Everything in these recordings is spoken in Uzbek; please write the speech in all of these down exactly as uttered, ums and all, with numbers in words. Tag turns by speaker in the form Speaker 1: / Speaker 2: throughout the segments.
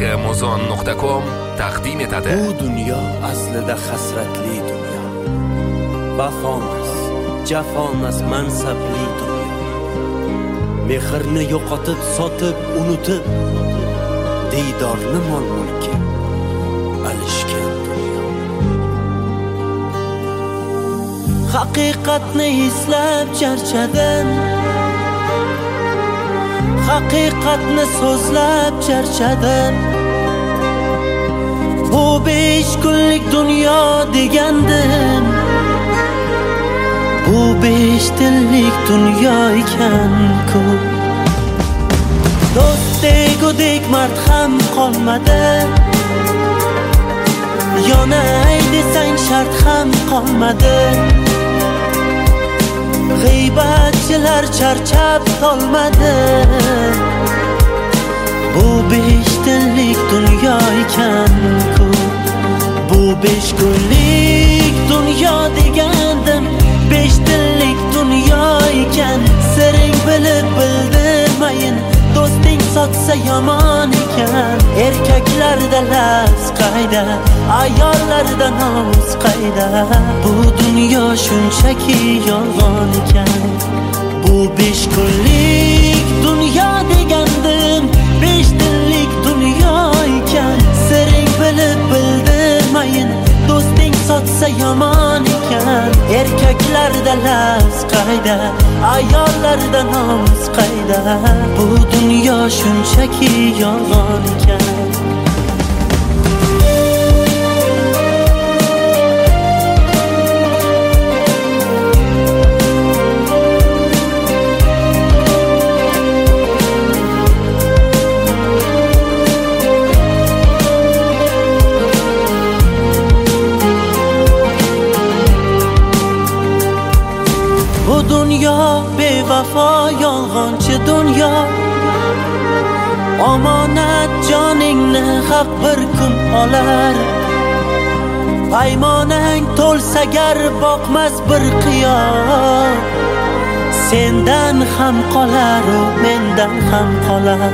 Speaker 1: muzon nuqta com taqdim etadi.
Speaker 2: Bu dunyo aslida hasratli dunyo. Vafomas, jafomas mansabli dunyo. Mehrni yo'qotib, sotib, unutib, diydorni mol mulki alishgan dunyo. Haqiqatni izlab charchadim, haqiqatni so'zlab charchadim. Bu besh kunlik dunyo degandim, bu besh tillik dunyo ekan-ku. Do'st degudek mard ham qolmadi, yonay desang shart ham qolmadi. G'iybatchilar charchab tolmadi, bu besh tillik dunyo ekan-ku. Bu besh kunlik dunyo degandim, besh tillik dunyo ekan. Siring bilib bildirmayin, do'sting sotsa yomon ekan. Erkaklarda lafz qayda, ayollarda nomus qayda. Bu dunyo shunchaki yolg'on ekan. Bu besh kunlik dunyo degandim, besh tillik dunyo ekan. Siring bilib bildirmayin, do'sting sotsa yomon ekan. Erkaklarda lafz qayda, ayollarda nomus qayda. Bu dunyo shunchaki yolg'on ekan. Bu dunyo bevafo yolg'onchi dunyo. Omonat joningni haq bir kun olar. Paymonang to'lsagar boqmas bir qiyoq. Sendan ham qolar, mendan ham qolar.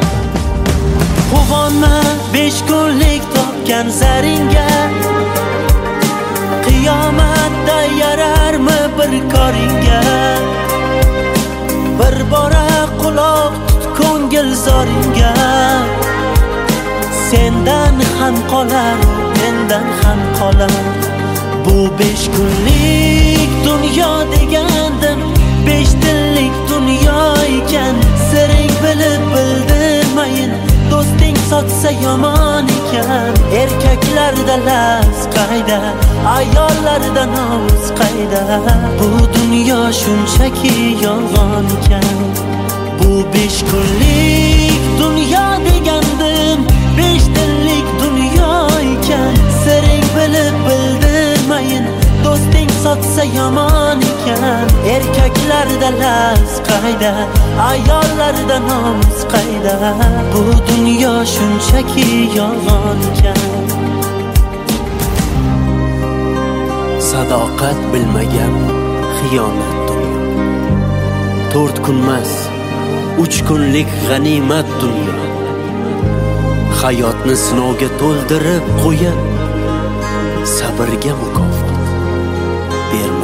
Speaker 2: Quvonma besh kunlik topgan zaringga, qiyomatda yararmi bir koringga. Bir bora quloq tut ko'ngil zoringga. Sendan ham qolar, mendan ham qolar. Bu besh kunlik dunyo degandim, besh tillik dunyo ekan. Siring bilib bildirmayin, do'sting sotsa yomon ekan. Erkaklarda lafz qayda, ayollarda nomus qayda. Bu dunyo shunchaki yolg'on ekan. Bu besh kunlik dunyo degandim, besh tillik dunyo ekan. Siring bilib bildirmayin, do'sting sotsa yomon ekan. Erkaklarda lafz qayda, ayollarda nomus qayda. Bu dunyo shunchaki yolg'on ekan. Sadoqat bilmagan xiyonat dunyo. To'rt kunmas, uch kunlik g'animat dunyo. Hayotni sinovga to'ldirib qo'yib, sabrga mukofot berma.